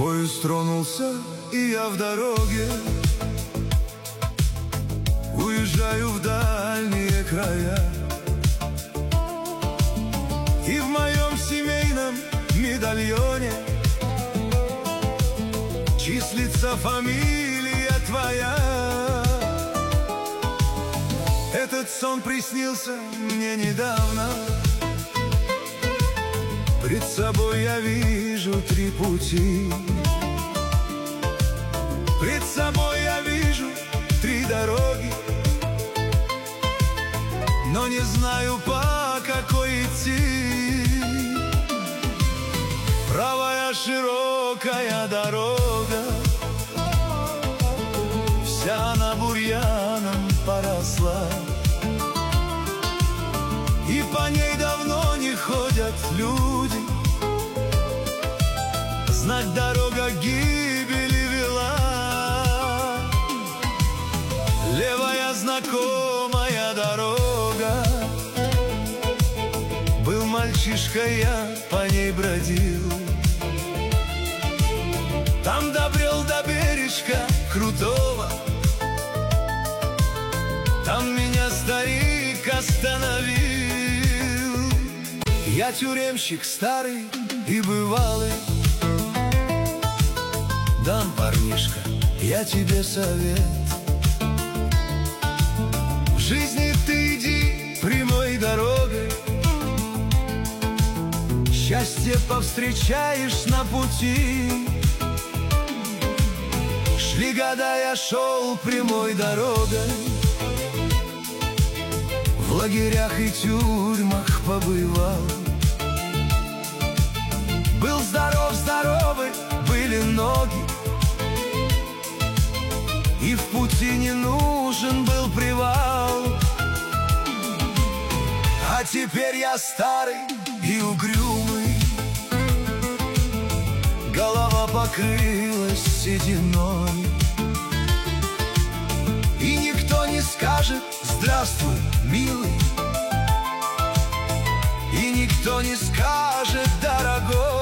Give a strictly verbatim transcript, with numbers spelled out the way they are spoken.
Поезд тронулся, и я в дороге, уезжаю в дальние края. И в моем семейном медальоне числится фамилия твоя. Этот сон приснился мне недавно. Пред собой я вижу три пути. Пред собой я вижу три дороги, но не знаю, по какой идти. Правая широкая дорога, вся она бурьяном поросла, и по ней давно не ходят люди. Знать, дорога к гибели вела. Левая знакомая дорога, был мальчишкой, я по ней бродил. Там добрел до бережка крутого, там меня старик остановил. Я тюремщик старый и бывалый, дам, парнишка, я тебе совет. В жизни ты иди прямой дорогой, счастье повстречаешь на пути. Шли года, я шел прямой дорогой, в лагерях и тюрьмах побывал. Был здоров, здоровы были ноги, и в пути не нужен был привал. А теперь я старый и угрюмый, голова покрылась сединой, и никто не скажет «Здравствуй, милый», и никто не скажет «Дорогой».